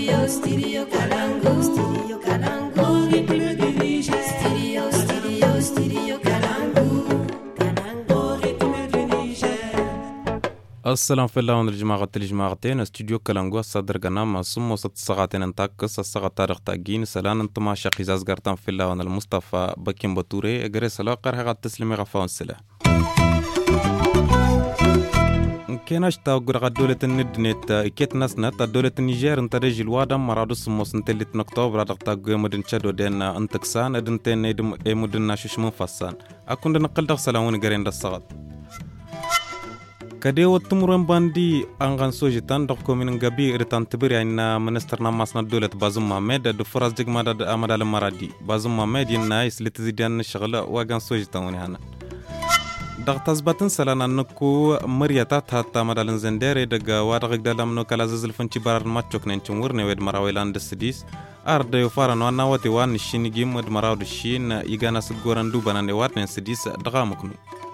السلام في الله ونرجع الجماعتين استوديو كلانغو صدر قناة ثم وسط الساعتين انتاكس الساعة تاريخ تاجين سلان انتما شقيزاز قرطان في الله وانا المصطفى بكين بطوري اقري سلا قرها تسلمي غفاون السلا كيناش تاقر دولة الندنت كيت ناسنت دولة النيجير انت رجل وادم مرادو سموس انتلت نكتوبر رادق تاقو مدن شادو دين انتكسان ادنتين ايدم مدن ناشوش منفسان اكون نقل دغ سلاون قرين دستغط كده وتمرن باندي أنغان سوجتان دكتور من غبي إرتان تبري إن منستر ناماسنا دولة بازم محمد دفراز جمع داد أمد المرادي بازم محمد ينايس لتزيدان الشغلة واجان سوجتان ونهانا دكتور زبطن سلنا نكو مريتات حتى أمد الزندير دعا وارغ دلهم نكالازز الفنشي بار ما تشوك ننشمور نود مراويلان دستديس أرد يفارن وانا وتوان الشين جيم مد مراو الشين يجانا سجوران دوبنا نوات نسديس دعا مكنو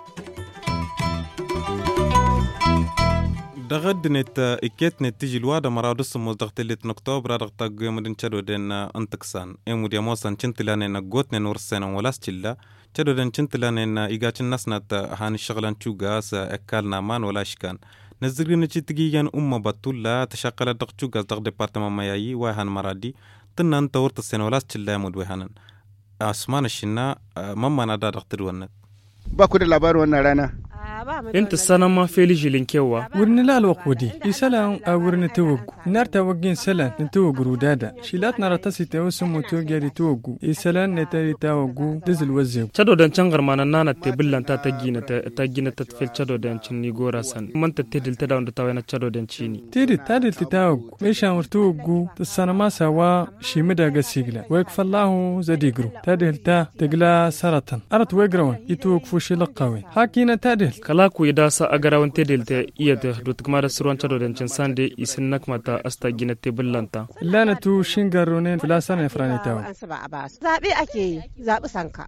دغدنت إكيتنت تيجي الوادة مرادس مزدقتلت نكتوبر رغتا مدن شادو دين انتكسان موديا موسان چنتلانين نغوتن نورسين ولاس چلا شادو دين چنتلانين إيغاچن ناسنات هاني شغلان چوغاس اكالنا مان ولا شكان نزرين چتگيان بطولة تشاقل دغ چوغاس دغ ديبارتمان ميايي وايهان مرادي تنان تورت السين ولاس چلا مدوهانن اسمان الشنا مما نادا دغ تدوانت باكو دي لابار وانا رانا انت السنة ما في ليجي لنكوا ورن لا الوقودي يسلام ورن توقو نار توقين سلام نتوقو رودادا شيلات نار تسي توسم وتوقي توقو يسلام نتاري توقو دزل وزيو شادو دان چنغر مانا نانا تبلان تاجينة تتفل شادو دان چني غوراسان من تتدل تداون دتاوينا شادو دان چيني تدل تتوقو ميشان ورتوقو السنة ما سوا شيمدا غسيغلا ويكف الله زديقرو تدل تا تقلا سرطان أرت ويقرون يتوقف فوشي لقاوين حاكينا تدل kalaku idasa agarawan tedelte iyate dutgmara surwan chado den chansande isinnak mata asta ginate billanta lana tu shingaronen filasana franitaw zabi ake zabi sanka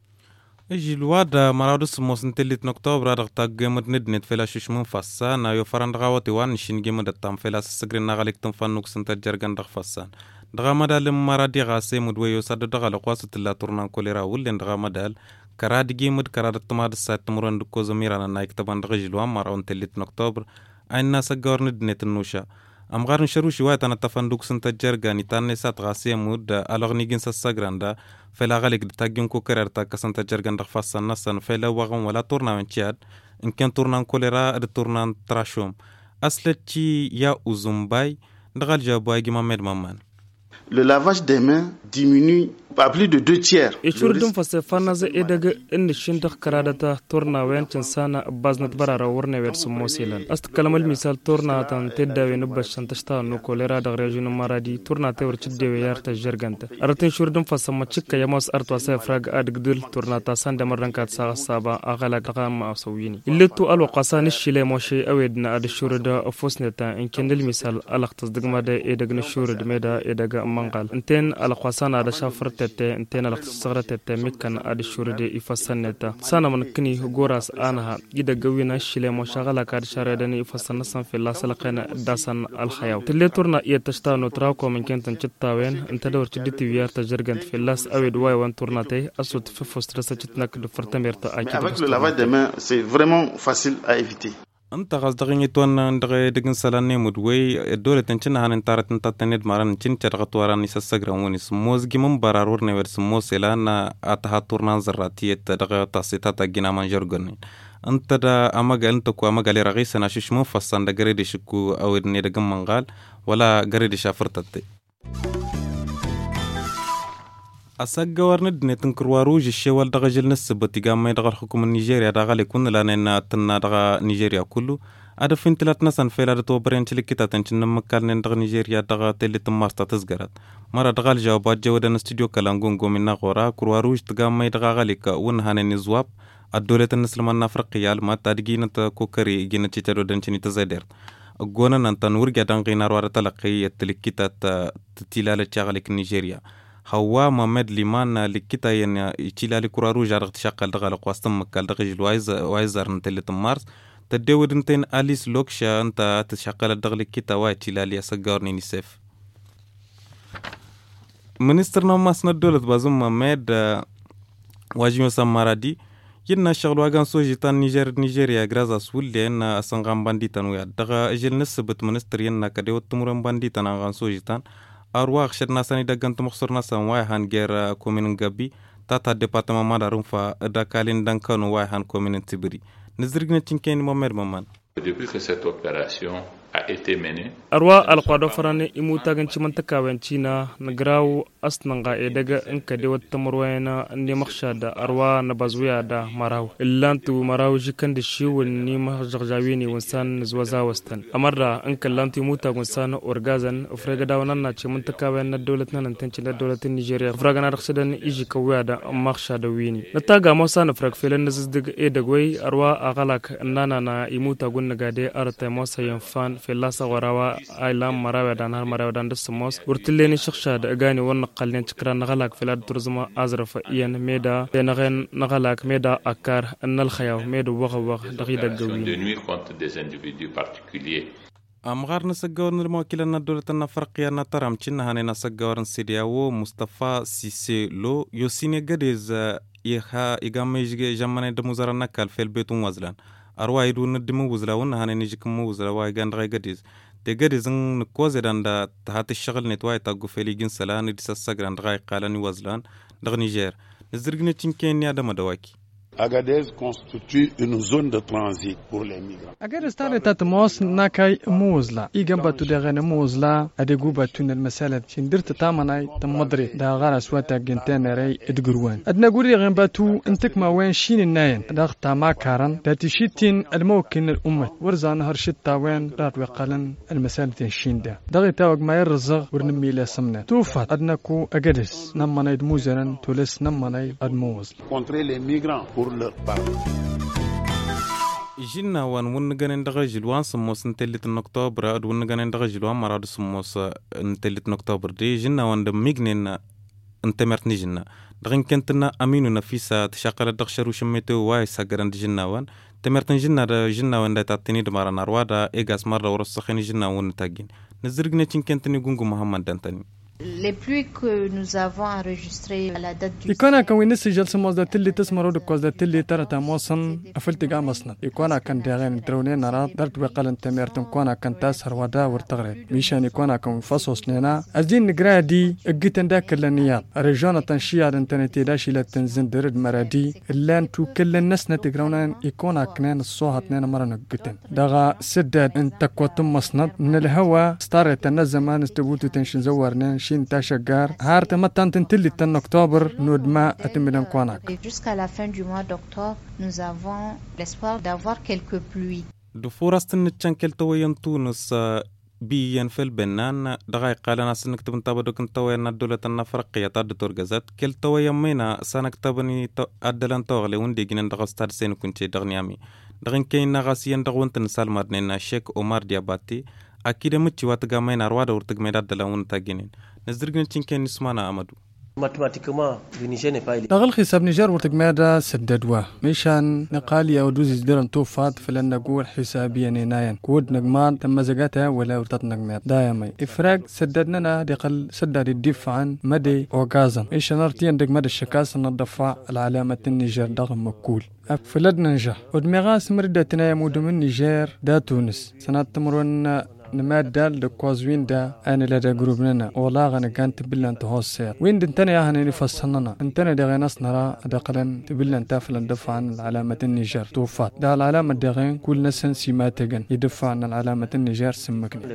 اجي الواد مرادس موسنتلت نكتوبر رغتا جمد ندنت فلاش من فسان يو فران غاوتي وان شين جمد التام فلاس سغرنا غليك تنفنوك سنت جرغان دغ فسان دغا مدال مرادي غاسي مدوي يسد دغ لقواسه لا تورنان كوليرا ولن دغا مدال كراد جيمد كراد تماد سات تمرن دكو زميرانا نايك تبان رجلوا مرون تلت نكتوبر اينا سغور ندنت النوشا ام غارن شروشي وايت انا تفندوك سنت جرغاني تاني سات غاسي مود الوغ نيجن سغراندا فلا غالك تاجون كو كررتا كسنت جرغان دخفاسن نسن فلا وغون ولا تورنامنت تشاد ان كان تورنان كوليرا اد تورنان تراشوم اصلتي يا اوزومباي دغال جاباي محمد مامان Le lavage des mains diminue à plus de 2/3. Ishurdum fasefana ze edaga in shindak karadata torna wencin sana baznat barara warne wer sumosilan ast kalamal misal torna tan teddawe nubashan tashta no kolera da region maradi torna te wer chiddewe yarta jerganta aratin shurdum fasama chikka yamos artwa sa frag adgdul torna ta sanda marrankat sa saba agala qama asawini illatu alwaqasan shile moshi awedna ad shurda fosneta in kendel misal alaqtas dagmada edagna shurd meda edaga manqal inten alqasan ada shafartete inten alqasartete mikkan ad shurde ifasanneta sana man kini goras anaha gida gawina shile mo shagala kad sharadani ifasanna san fi la salaqana dasan alkhayaw teletorna yatashta no trako min kentan chittawen inta dawr chiditi wiyarta jergant fi las awed way wan tournate asut fi fostrasa chitnak de fartamerta akid Avec le lavage des mains, c'est vraiment facile à éviter. انت قصدغني تون دغه دغن سلاني مدوي دوله تنچن هان تارت انت تند مارن چن چرغت وران يسسغروني سموزگي من برارور نور سموسلان اتها تورنان زراتيه دغه تاسيتا جنا منجرغن انت دا اما قالت كو اما قال رغيس انا شش مو فسان دغريد شكو او ني دغم منقال ولا غريد شافرتت أسجّور ندني تنكرواروج الشوال دغ جلنس بتجمع ما دغ الحكومة النيجيريا دغ لكون لأن تنا دغ نيجيريا كله هذا فين تلات ناس فيلا توبرين تلكيتا تنشن مكان دغ نيجيريا دغ تلت ماستا تزجرت مرة دغ الجوابات جودة استوديو كلامكم قومنا غورا كرواروج تجمع دغ غليك ونهان النزواب الدولة النسلمان أفريقيا ما تدقينا كوكري جينا تيترو دنشني تزدر قونا ننتنور جدان غينار ورا تلقي التلكيتا تتيلا لتشغلك نيجيريا هوا محمد ليمان لكيتا ين يشيل كرارو جارت شقل دغه قواستم مكال دغه وايزر نتلت مارس تدودنتين اليس لوكشا انت تشقل دغه لكيتا وايتشيل لي اسغورني نيسف minister na masna dawlad bazum Mohamed wajin samaradi yinna shaglu agan sojitan Nigeria grazas wulle na asangam banditan wa daga ejel nisbat minister yinna kade watumuran banditan agan sojitan arwa khshadna sani dagantu mukhsurna san wa han ger commune gabi tata département madarum fa dakalin dankano wa han commune tibiri nizrigna tinken Mohamed Maman. Depuis que cette opération a été menée, arwa alqado farane imuta ganci mantaka wancina nagraw asnanga daga inka de wata murwayna ne makhshada arwa na bazwiya da maraw illantu maraw jikan da shi wani mahjarjawi ne wansan zuwaza wastan amarda inka lantu imuta gunsan orgazan frega da wannan na ce mantaka wayan na dawlat nan tanci da dawlatin Nigeria frega na raksadan iji kawaya da makhshada wini na taga masa na frag filan da zizdiga dagwai arwa agalak nana na imuta gunna gade arta masa yanfan filasa warawa ailam marawa dan har marawa dan desmos urtileni shakhsha da gani wannan qallen tikran nagalak filad turzuma azrafa iyan meda nagen nagalak meda akar annal khayaw meda waga daqida gawi de nuire contre des individus particuliers. amgar nasagawar mawkilan dawlatan farqiya na taram cinna hanena sagawar sidiyawo Mustafa Sise lo yosine gadez iha igamejge jamane de muzarana kal fel betun wazlan arwa idu nadimu wuzla wana haneni jikum wuzla wa gandra gadez de gadez n koze danda tahati shagal netwa ta gufeli gin salani disassa gandra qalani wazlan dag Niger nizirgne tinken ya da madawaki. Agadez constitue une zone de transit pour les migrants. Agadez تاريخ موس ناكاي موزلا إيجابة تدغن موزلا أديجوبة تون المسألة شندرت تامناي تمدري دا غارس واتا جنتين ري إدجروان أدنى قولي غنباتو انتك ما وين شين الناين داغ تاما كارن داتشيتين الموكن الأمة ورزان هرشتا وين رات وقالن المسألة الشين دا داغي تاوغ ما يرزغ ورنمي لا سمنة توفات أدنكو أجادز نمناي دموزرن تولس نمناي أدموز Contrer les migrants pour leur part. جينا وان ganen daga jilwan samos ntelit October ad wan ganen daga jilwan marad samos ntelit October di jinna wan de mignen انتمرت نجنا دغن كنتنا امينو نفيسا تشاقل دغشرو شميتو واي ساغران جنا وان تمرت جنا وان داتني دمار ناروادا ايغاس مره ورسخني جنا ون تاغين نزرغنا كنتني غونغو محمد دانتني. Les pluies que nous avons enregistrées à la date du يكون كان وين سجل سموز ده تلي تسمرود كوز ده تلي ترى تاموسن أفلت جامسنا يكون كان داعين درونين نراد درت بقلن تمرتم كون كان تاسر ودا ورتغرد ميشان يكون كان فصوص لنا أزين نقرأ دي الجيتن ده كلنيات رجعنا تنشيع انترنتي داش إلى تنزل درد مرادي اللان تو كل الناس نتجرونان يكون كنان الصوت ننا مرنا الجيتن دغا سدد انت كوتم مصند من الهوا ستارت النزمان استبوتو تنشن زورنا شين تاشجار هارت متان تنتلي تن أكتوبر نودما أتمنى كوناك. Jusqu'à la fin du mois d'octobre, nous avons l'espoir d'avoir quelques pluies. دفورست نتشانكل توين تونس بيان في البنان دغاي قالنا سنكتب نتابدو كنتوين الدولة النفرقية تاد تورغزات كل توين مينا سنكتبني أدلان توغلي وندي جنن دغستاد سين كنتي دغنيامي دغن كين نغاسيان دغوان تنسال مدنين شيك عمر دياباتي أكيد متشي واتغامين أرواد ورتغ ميداد دلون تاجينين نزرغن تشينكين نسمانا أمدو. دغل حساب نيجر ورتقمادا سددوا ميشان نقالي او دوزي درن توفات فلن نقول حسابيا ناين كود نقمان تم زقاتها ولا ورتط نقمات دايما افراق سددنا دقل سدد الدفاع عن مدي وغازن ميشان ارتين دق مدى الشكاس ندفع العلامة النيجر دغم مكول فلدنا نجح ودمغاس مردتنا يمود من نيجر دا تونس سنة تمرون نماد دال دكوازوين دا أنا لدا جروبنا والله غنا كان تبلن تهوسير وين دنتنا يا هني نفسنا انتنا دا غناس نرى دقلن تبلن تافلن دفع عن العلامة النيجر توفات دا العلامة دغين كل نسن سيماتجن يدفع عن العلامة النيجر سمكني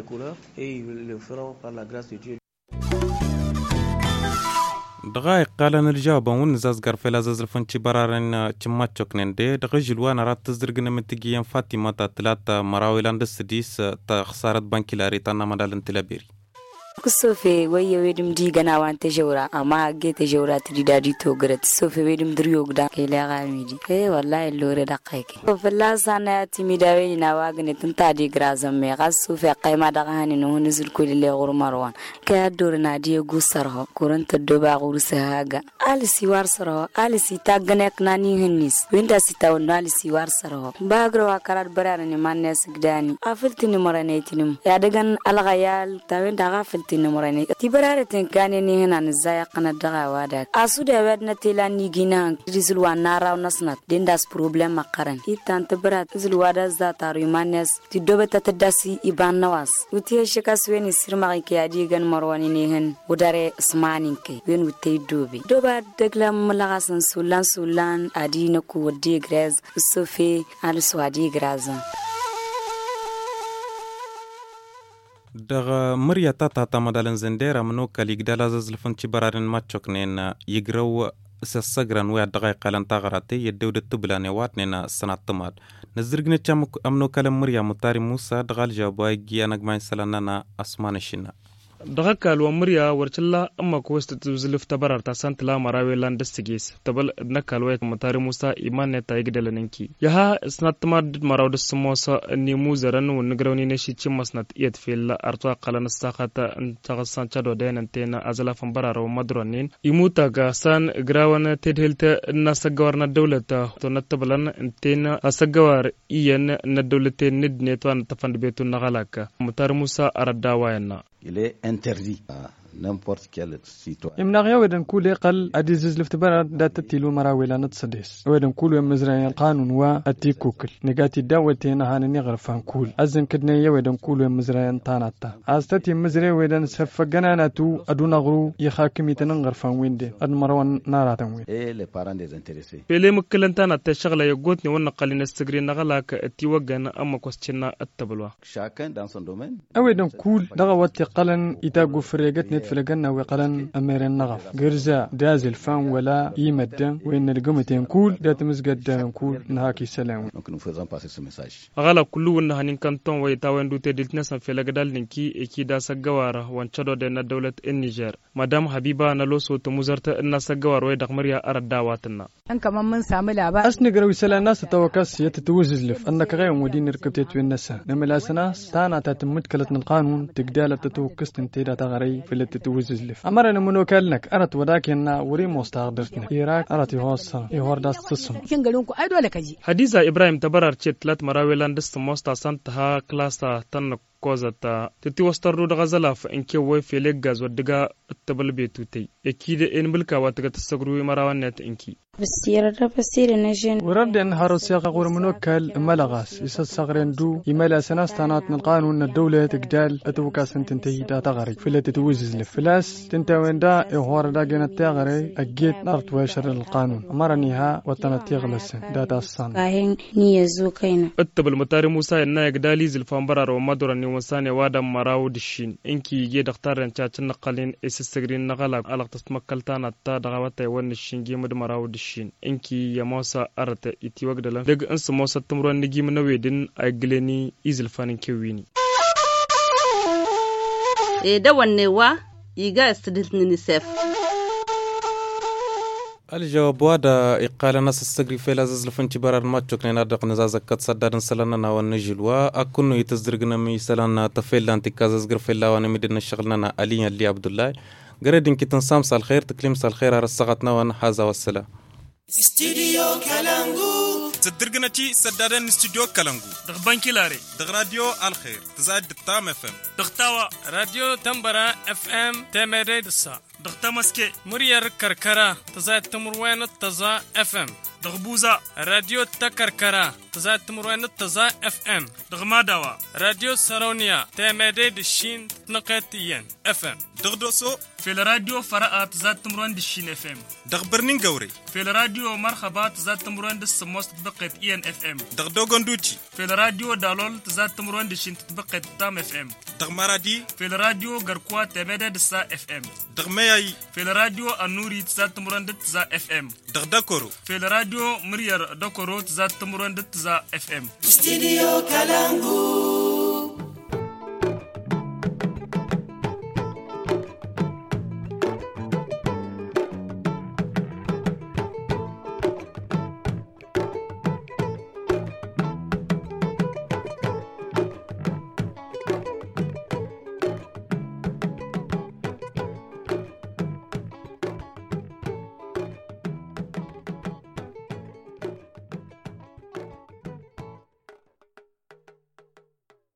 دقائق قال نرجع ونزاز قرفلا زازل فنشي برارن تشماتشوك نندي دقجلوانا رات تزرقنا متقيا فاطمة تلاتة مراويلان دستديس تخسارت بانكي لاريتانا مدالن تلابيري كسوفي ويا ويدم دي جنا وانت جورا أما جيت جورا تريدادي توغرت سوفي ويدم دريوك دا كيلا غاميدي إيه والله اللوري دقيقي فلا سنة تيميداوي نواجن تنتادي غرازم ميغاز سوفي قيمة دقهاني نهو نزل كل اللي غور مروان كادور نادي غوسره كورنت الدوبا غورسهاغا آلسي وارسره آلسي تاغنك ناني هنيس ويندا سيتاون آلسي وارسره باغروا كرات براني مان ناس غداني افلتني مرانيتنم يا دغن الغيال تاوين دغافل tin morani ti barare tin kane ni hina zaya kana daga wada asu da wad na tela ni gina rizulwa nara nasnat dendas problem makaran itan tabrat zulwada za tarumanes ti dobeta tadasi iban nawas uti shikas weni sirma ke adi gan marwani ni hen udare smanin ke wen uti doba dagla malagasan sulan adi na ku wadi grez sofi al swadi grazan daga murya ta madalan zendera mano kaligdala zazlfan cibararin machoknena yigraw sasagran wa daga qalan tagarate yedewde tublane watnena sanatmad nazirgne cham amno kalam murya mutari musa dagal jawba giyanag may salanana asmanashina daga kalwa murya warcilla amma ko wasta tuzuluf tabarar ta santala marawe landestigis tabal na kalwa mutari musa iman ne ta yigdala ninki yaha snatma marawd smosa ni muzaran won grawni ne shi cin masnat iyat fil arta qalan sakhata tagasan chado denan tena azala fan bararo madronin imuta ga san grawana tedhelta nasagawarna dawlata to natabalan tena asagawar iyan na dawlate nidne to an tafand betu nagalaka mutari musa aradawayanna. Il est interdit à n'importe quel citoyen. إمنا غيودن كل قل أديز لفتبرة دات تلو مراويلا نتصدس. ودن كل مزرعي القانون وأتيكوكل. نجاتي داوتين هان نغرفان كل. أزن كدنا يودن كل مزرعي طاناتا. أستتي مزرعي ودن سفجنا ناتو أدونا غرو يخاكمي تنغرفان ويندي. أدمروان ناراتن وين. Et les parents désintéressés. بيلي مكلنتانا تشغل يقوتني ونقل نستجري نغلاك أتيوجن أما كوستشنا التبلوا. Chacun dans son domaine. أودن كل دغوات قلن يتاقو فريقتني فلقنا وقلن أميرين نغف قرزا دازل فان ولا يمدن وإن القمتين كول دات مزقد كول نهاكي سلام. Donc nous faisons passer ce message. أغلب كله إنها نكنتون ويتاوين دوتي دلتنسا في لقدال نكي إكيدا سجوارة وانشدو دينا دولة النيجر. مدام حبيبة نلوسو تموزرت إن سجوار ويدق مريا أرد دعواتنا. أنك من سامل أبا. أسنى قروي سلا الناس توكس يتتوزز لف أنك غير مدين ركبتي والنسا. لما الأسناس تانا تتمد كلتنا القانون تقدال تتوكس تنتيدا تغري في اللي تتوزز لف. أمرنا منو كلنك أرت وداكن وري مستقدرتنا. إيراك أرت يوصل يورداس تصم. حديثة إبراهيم تبرر تلات مراويلان دست موستا سنتها كلاسا تنك كوزتا تتي وسترو دغزلا فإنكي وي في لغاز ودغا التبل بيتوتي أكيد إن بلكا واتغا تسقروي مراوانات إنكي بسير نجين ورد أن هارو سياق غور منوكل ملغاس يسد صغرين دو يملا سناس تانات من القانون الدولة تقدال أتوكا سنتنتهي دا تغري فلا تتوزز لفلاس تنتوين دا إهوار دا جنت تغري أجيت نارت ويشر القانون أمرني ها وطنتيغ لسن دا تاسان كاهن نيزو كينا التبل متاري موسى إنا يقدالي زلفان ومدرني وساني وادم مراو دشين إنكي يجي دختار نشاتن نقلين إسسجرين نغلق على تسمكلتان التا دغواتي ونشينجي مد مراو دشين إنكي يموسى أرت إتيوغدلا دق أنس موسى تمرون نجي منويدن أجلني إزلفان كويني دا ونوا يجا استدلتني نسف الجواب وادا إقالة ناس السجري في لازز لفنتي برا الماتشوك نادق نزازك كتصدر سلنا ونجيل وأكون يتزدرجنا مي سلنا تفيل أنت كازز جرفيلا ونمدنا شغلنا علي اللي عبد الله قردين كي تنسام سال خير تكلم سال خير رصقتنا ونحازا والسلام استوديو كالانغو تدرجنا تي سدادن استوديو كالانغو دغ بانكي لاري دغ راديو الخير تزاد التام اف ام دغ تاوا راديو تمبرا اف ام تمري دسا دغ تمسكي مرير كركرا تزاد تمروين التزا اف ام دغ بوزا راديو تكركرا تزاد تمروين التزا اف ام دغ مادوا راديو سارونيا تمري دشين نقاتيين اف ام دغ دوسو في الراديو فرقات تزاد تمروين دشين اف ام دغ برنين غوري في الراديو مرحبا تزاد تمروين دسموس تبقيت ان اف ام دغ دوغندوتشي في الراديو دالول تزاد تمروين دشين تبقيت تام اف ام دغ مرادي في الراديو غركوا تمدا دسا اف ام دغ مياي في الراديو النوري تزاد تمروين دتزا اف ام دغ دكورو في الراديو مرير دكورو تزاد تمروين دتزا اف ام استوديو كالانغو